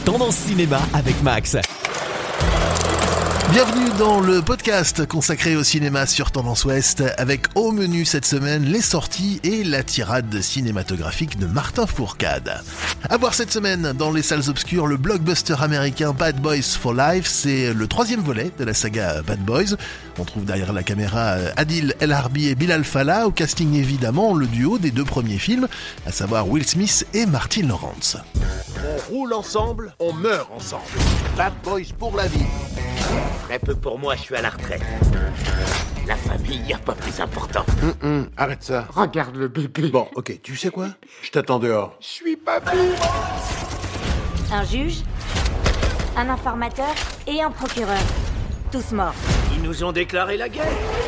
Tendance Cinéma avec Max. Bienvenue dans le podcast consacré au cinéma sur Tendance Ouest, avec au menu cette semaine les sorties et la tirade cinématographique de Martin Fourcade. À voir cette semaine dans les salles obscures le blockbuster américain Bad Boys for Life. C'est le 3e volet de la saga Bad Boys. On trouve derrière la caméra Adil El Harbi et Bilal Fallah, au casting évidemment le duo des 2 premiers films, à savoir Will Smith et Martin Lawrence. On roule ensemble, on meurt ensemble. Bad Boys pour la vie. Très peu pour moi, je suis à la retraite. La famille, y a pas plus important. Arrête ça. Regarde le bébé. Bon, ok, tu sais quoi? Je t'attends dehors. Je suis papy. Un juge, un informateur et un procureur. Tous morts. Ils nous ont déclaré la guerre.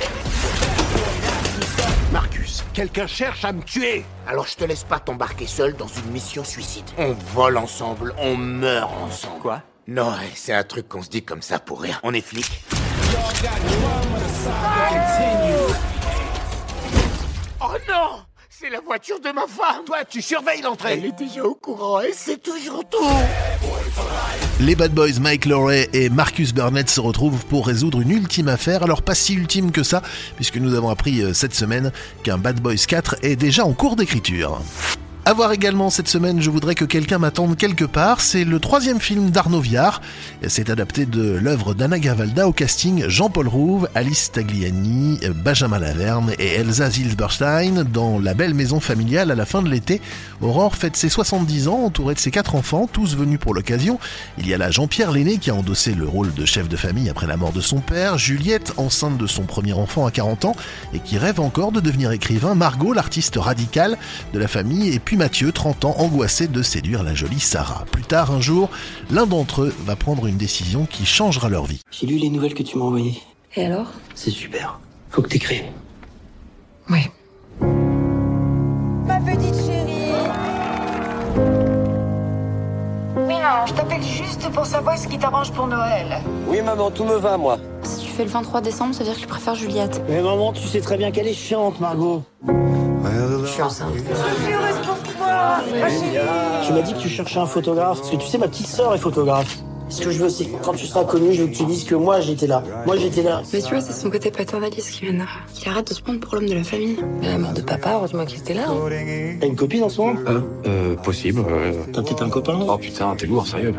Marcus, quelqu'un cherche à me tuer. Alors je te laisse pas t'embarquer seul dans une mission suicide. On vole ensemble, on meurt ensemble. Quoi? Non, c'est un truc qu'on se dit comme ça pour rien. On est flics. Oh non! C'est la voiture de ma femme! Toi, tu surveilles l'entrée. Elle est déjà au courant et c'est toujours tout! Les Bad Boys Mike Lowrey et Marcus Burnett se retrouvent pour résoudre une ultime affaire, alors pas si ultime que ça, puisque nous avons appris cette semaine qu'un Bad Boys 4 est déjà en cours d'écriture. À voir également cette semaine, je voudrais que quelqu'un m'attende quelque part. C'est le 3e film d'Arnaud Viard. C'est adapté de l'œuvre d'Anna Gavalda, au casting Jean-Paul Rouve, Alice Tagliani, Benjamin Laverne et Elsa Zilberstein. Dans la belle maison familiale à la fin de l'été, Aurore fête ses 70 ans entourée de ses 4 enfants, tous venus pour l'occasion. Il y a là Jean-Pierre l'aîné qui a endossé le rôle de chef de famille après la mort de son père, Juliette enceinte de son premier enfant à 40 ans et qui rêve encore de devenir écrivain, Margot l'artiste radicale de la famille et puis Mathieu, 30 ans, angoissé de séduire la jolie Sarah. Plus tard, un jour, l'un d'entre eux va prendre une décision qui changera leur vie. J'ai lu les nouvelles que tu m'as envoyées. Et alors? C'est super. Faut que t'écrives. Oui. Ma petite chérie. Oui, maman, je t'appelle juste pour savoir ce qui t'arrange pour Noël. Oui, maman, tout me va, moi. Si tu fais le 23 décembre, ça veut dire que tu préfères Juliette. Mais maman, tu sais très bien qu'elle est chiante, Margot. Je suis enceinte. Je suis heureuse pour toi, ma chérie. Tu m'as dit que tu cherchais un photographe, parce que tu sais, ma petite sœur est photographe. Ce que je veux, c'est que quand tu seras connu, je veux que tu dises que moi, j'étais là. Moi, j'étais là. Mais tu vois, c'est son côté paternaliste qui m'énerve. Qu'il arrête de se prendre pour l'homme de la famille. Mais la mort de papa, heureusement qu'il était là. T'as une copine en ce moment? Possible. T'as peut-être un copain? Oh putain, t'es lourd, sérieux.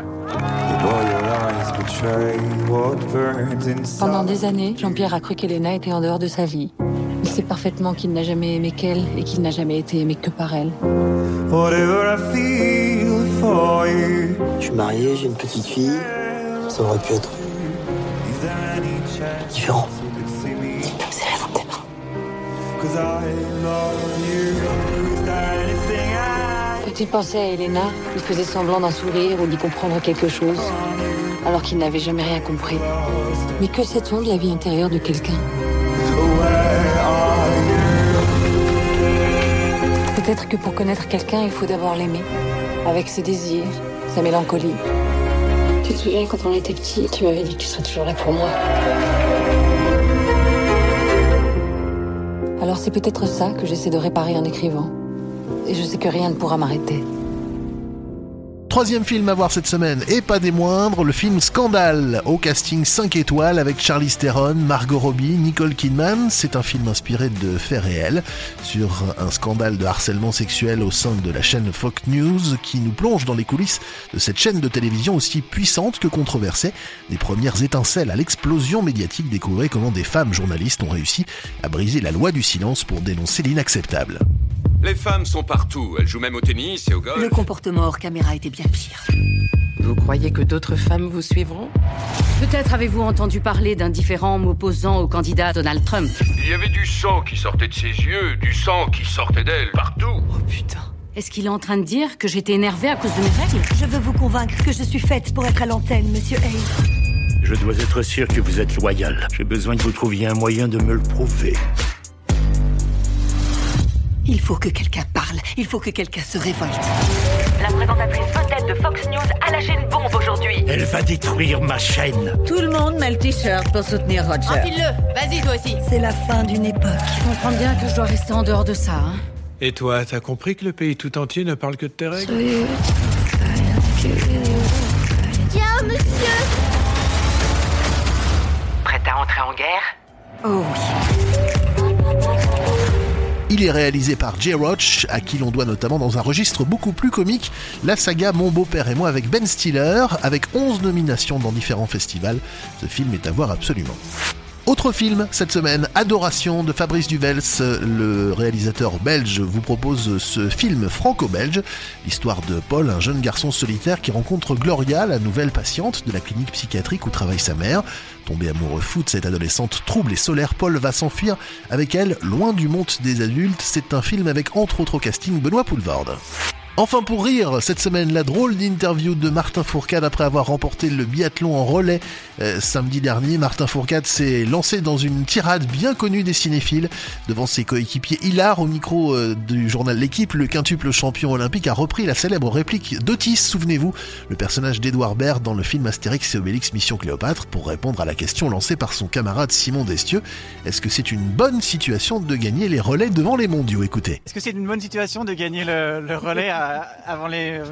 Pendant des années, Jean-Pierre a cru qu'Elena était en dehors de sa vie. Il sait parfaitement qu'il n'a jamais aimé qu'elle et qu'il n'a jamais été aimé que par elle. Je suis marié, j'ai une petite fille. Ça aurait pu être différent. C'est rien dans tes mains. Quand il pensait à Elena, il faisait semblant d'un sourire ou d'y comprendre quelque chose, alors qu'il n'avait jamais rien compris. Mais que sait-on de la vie intérieure de quelqu'un? Peut-être que pour connaître quelqu'un, il faut d'abord l'aimer, avec ses désirs, sa mélancolie. Tu te souviens quand on était petits, tu m'avais dit que tu serais toujours là pour moi. Alors c'est peut-être ça que j'essaie de réparer en écrivant. Et je sais que rien ne pourra m'arrêter. 3e film à voir cette semaine, et pas des moindres, le film Scandale, au casting 5 étoiles avec Charlize Theron, Margot Robbie, Nicole Kidman. C'est un film inspiré de faits réels sur un scandale de harcèlement sexuel au sein de la chaîne Fox News qui nous plonge dans les coulisses de cette chaîne de télévision aussi puissante que controversée. Des premières étincelles à l'explosion médiatique, découvrez comment des femmes journalistes ont réussi à briser la loi du silence pour dénoncer l'inacceptable. Les femmes sont partout, elles jouent même au tennis et au golf. Le comportement hors caméra était bien pire. Vous croyez que d'autres femmes vous suivront? Peut-être avez-vous entendu parler d'un différend m'opposant au candidat Donald Trump. Il y avait du sang qui sortait de ses yeux, du sang qui sortait d'elle, partout. Oh putain. Est-ce qu'il est en train de dire que j'étais énervée à cause de mes règles? Je veux vous convaincre que je suis faite pour être à l'antenne, monsieur Hayes. Je dois être sûr que vous êtes loyal. J'ai besoin que vous trouviez un moyen de me le prouver. Il faut que quelqu'un parle, il faut que quelqu'un se révolte. La présentatrice vedette de Fox News a lâché une bombe aujourd'hui. Elle va détruire ma chaîne. Tout le monde met le t-shirt pour soutenir Roger. Enfile-le, vas-y toi aussi. C'est la fin d'une époque. Je comprends bien que je dois rester en dehors de ça, hein. Et toi, t'as compris que le pays tout entier ne parle que de tes règles? Tiens, monsieur. Prête à entrer en guerre? Oh oui. Il est réalisé par Jay Roach, à qui l'on doit notamment dans un registre beaucoup plus comique la saga Mon beau-père et moi avec Ben Stiller, avec 11 nominations dans différents festivals. Ce film est à voir absolument. Autre film cette semaine, Adoration de Fabrice Duvels. Le réalisateur belge vous propose ce film franco-belge, l'histoire de Paul, un jeune garçon solitaire qui rencontre Gloria, la nouvelle patiente de la clinique psychiatrique où travaille sa mère. Tombé amoureux fou de cette adolescente trouble et solaire, Paul va s'enfuir avec elle, loin du monde des adultes. C'est un film avec entre autres au casting Benoît Poelvoorde. Enfin pour rire, cette semaine, la drôle d'interview de Martin Fourcade après avoir remporté le biathlon en relais samedi dernier. Martin Fourcade s'est lancé dans une tirade bien connue des cinéphiles. Devant ses coéquipiers hilars au micro du journal L'Équipe, le quintuple champion olympique a repris la célèbre réplique d'Otis, souvenez-vous, le personnage d'Edouard Baird dans le film Astérix et Obélix Mission Cléopâtre, pour répondre à la question lancée par son camarade Simon Destieux. Est-ce que c'est une bonne situation de gagner les relais devant les mondiaux? Écoutez. Est-ce que c'est une bonne situation de gagner le relais avant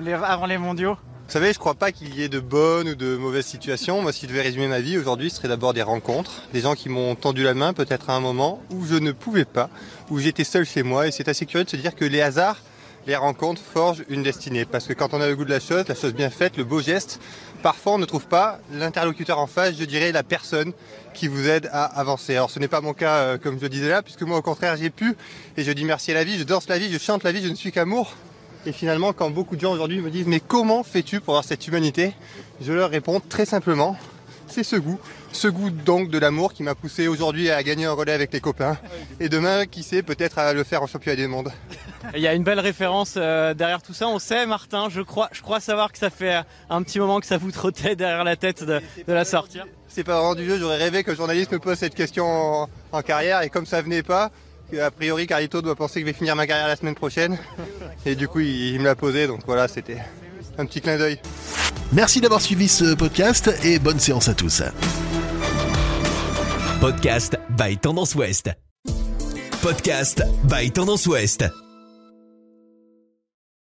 les mondiaux? Vous savez, je crois pas qu'il y ait de bonnes ou de mauvaises situations. Moi, si je devais résumer ma vie aujourd'hui, ce serait d'abord des rencontres, des gens qui m'ont tendu la main peut-être à un moment où je ne pouvais pas, où j'étais seul chez moi, et c'est assez curieux de se dire que les hasards, les rencontres forgent une destinée. Parce que quand on a le goût de la chose bien faite, le beau geste, parfois on ne trouve pas l'interlocuteur en face, je dirais la personne qui vous aide à avancer. Alors ce n'est pas mon cas, comme je disais là, puisque moi au contraire j'ai pu, et je dis merci à la vie, je danse la vie, je chante la vie, je ne suis qu'amour. Et finalement, quand beaucoup de gens aujourd'hui me disent « Mais comment fais-tu pour avoir cette humanité ?» Je leur réponds très simplement, c'est ce goût donc de l'amour qui m'a poussé aujourd'hui à gagner un relais avec les copains. Et demain, qui sait, peut-être à le faire en championnat du monde. Il y a une belle référence derrière tout ça. On sait, Martin, je crois savoir que ça fait un petit moment que ça vous trottait derrière la tête de la sortir. C'est pas vraiment du jeu, j'aurais rêvé que le journaliste me pose cette question en carrière, et comme ça venait pas, a priori Carlito doit penser que je vais finir ma carrière la semaine prochaine. Et du coup il me l'a posé, donc voilà, c'était un petit clin d'œil. Merci d'avoir suivi ce podcast et bonne séance à tous. Podcast by Tendance Ouest. Podcast by Tendance Ouest.